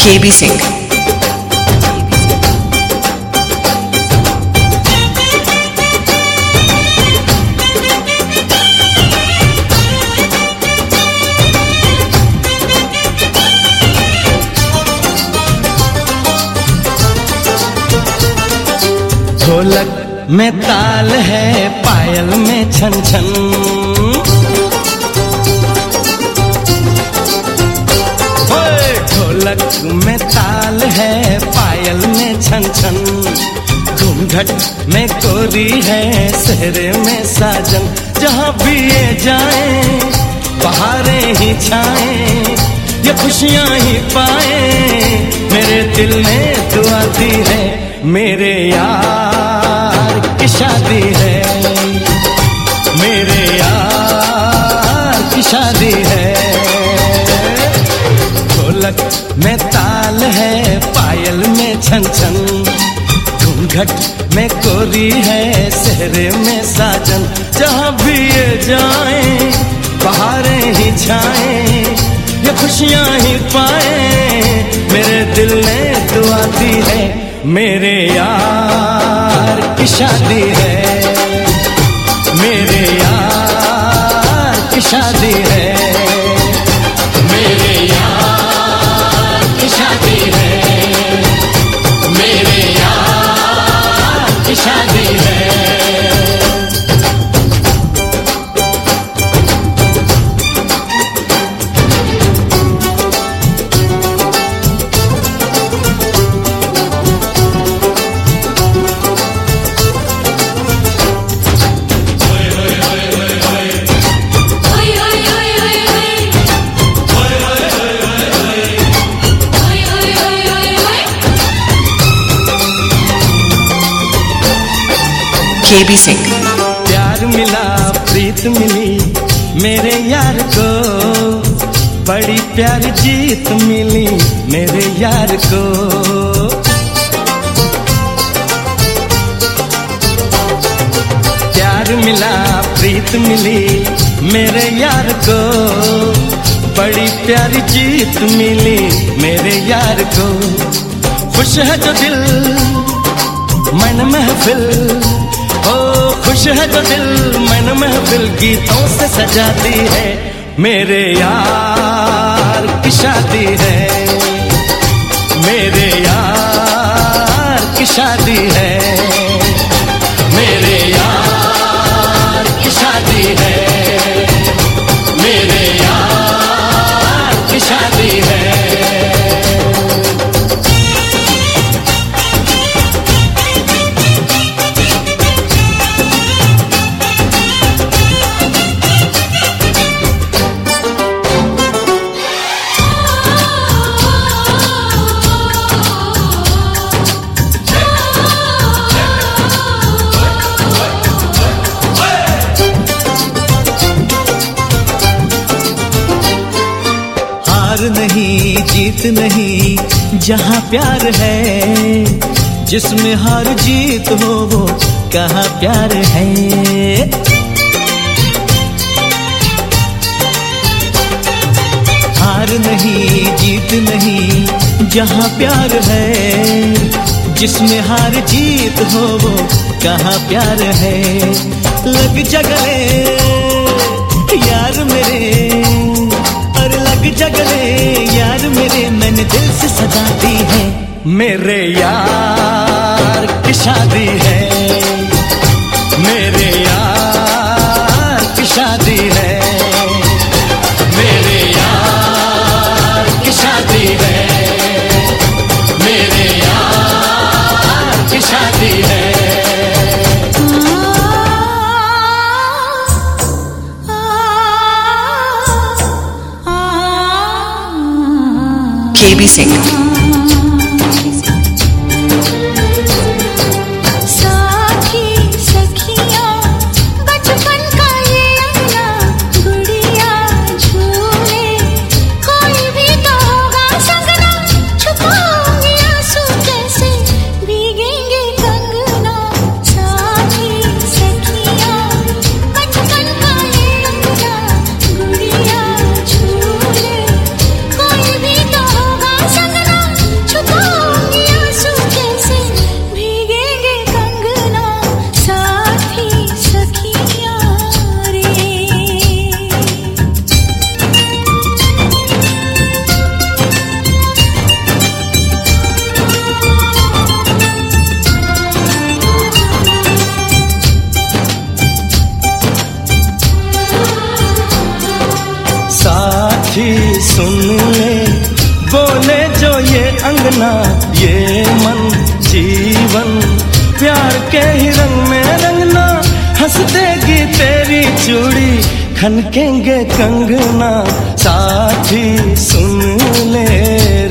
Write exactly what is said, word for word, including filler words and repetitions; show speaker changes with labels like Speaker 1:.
Speaker 1: केबी सिंह।
Speaker 2: ढोलक में ताल है, पायल में छन छन, ढोलक में ताल है, पायल में छन छन, घूंघट में कोरी है, सेहरे में साजन। जहाँ भी ये जाए बहारें ही छाएं, ये खुशियाँ ही पाए, मेरे दिल में दुआ दी है, मेरे यार की शादी है, मेरे यार की शादी है। ढोलक में ताल है, पायल में छन छन, घूंघट में कोरी है, सेहरे में साजन। जहाँ भी ये जाए बहारें ही छाएं, ये खुशियाँ ही पाए, मेरे दिल ने दुआ दी है, मेरे यार की शादी है, मेरे यार की शादी है, मेरे यार की शादी है, मेरे यार की शादी है।
Speaker 1: केबी सिंह।
Speaker 2: प्यार मिला, प्रीत मिली मेरे यार को, बड़ी प्यारी जीत मिली मेरे यार को। प्यार मिला, प्रीत मिली मेरे यार को, बड़ी प्यारी जीत मिली मेरे यार को। खुश है जो दिल मन महफिल, ओ खुश है जो दिल मन महफिल, गीतों से सजाती है, मेरे यार की शादी है, मेरे यार की शादी है, मेरे यार की शादी है, मेरे यार की शादी है। नहीं जीत नहीं जहाँ प्यार है, जिसमें हार जीत हो वो कहाँ प्यार है। हार नहीं जीत नहीं जहाँ प्यार है, जिसमें हार जीत हो वो कहाँ प्यार है। लग जा गले यार मेरे, लग जगले यार मेरे, मैंने दिल से सजा दी है, मेरे यार की शादी है, मेरे यार की शादी है, मेरे यार की शादी है, मेरे यार की शादी है।
Speaker 1: केबी सिंह।
Speaker 3: संगना
Speaker 2: सुन ले, बोले जो ये अंगना ये मन जीवन, प्यार के ही रंग में रंगना, हंस देगी तेरी चूड़ी, खनकेंगे कंगना, साथी सुन ले।